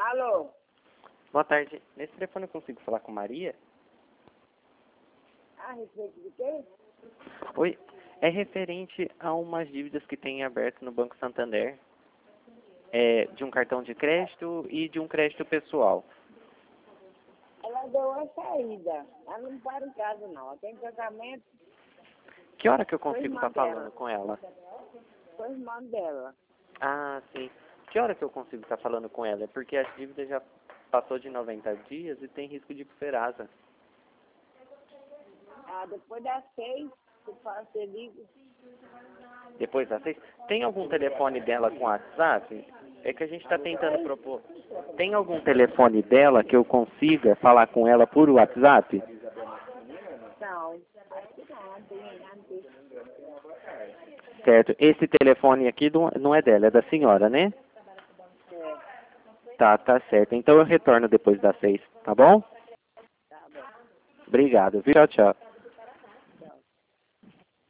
Alô? Boa tarde. Nesse telefone eu consigo falar com Maria? A respeito de quê? Oi. É referente a umas dívidas que tem aberto no Banco Santander. De um cartão de crédito e de um crédito pessoal. Ela deu uma saída. Ela não para em casa, não. Ela tem casamento Que hora que eu com a consigo irmã estar dela. falando com ela? Com a irmã dela. Ah, sim. Que hora que eu consigo estar falando com ela? É porque a dívida já passou de 90 dias e tem risco de Serasa. Ah, depois das 6, você liga. Depois das 6. Tem algum telefone dela com WhatsApp? É que a gente está tentando propor. Tem algum telefone dela que eu consiga falar com ela por WhatsApp? Não. Acho que não tem. Certo. Esse telefone aqui não é dela, é da senhora, né? É, Tá certo. Então eu retorno depois das 6, tá bom? tá bom. Obrigado, viu? Tchau, tchau.